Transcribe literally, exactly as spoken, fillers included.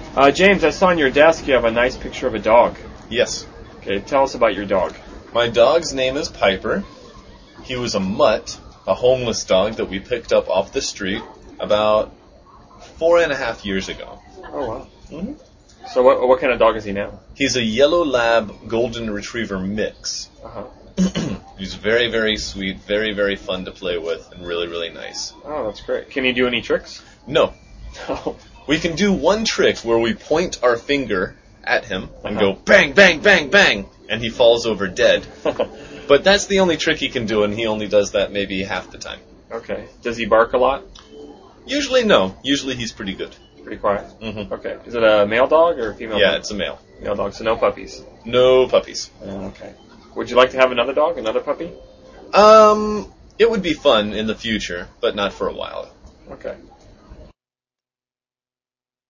Uh, James, I saw on your desk you have a nice picture of a dog. Yes. Okay, tell us about your dog. My dog's name is Piper. He was a mutt, a homeless dog that we picked up off the street about four and a half years ago. Oh, wow. Mm-hmm. So what what kind of dog is he now? He's a yellow lab golden retriever mix. Uh-huh. He's very, very sweet, very, very fun to play with, and really, really nice. Oh, that's great. Can you do any tricks? No. No. We can do one trick where we point our finger at him and Uh-huh. go bang, bang, bang, bang, and he falls over dead. But that's the only trick he can do, and he only does that maybe half the time. Okay. Does he bark a lot? Usually, no. Usually he's pretty good. Pretty quiet? Mm-hmm. Okay. Is it a male dog or a female Yeah, dog? it's a male. Male dog, so no puppies. No puppies. Okay. Would you like to have another dog, another puppy? Um, it would be fun in the future, but not for a while. Okay.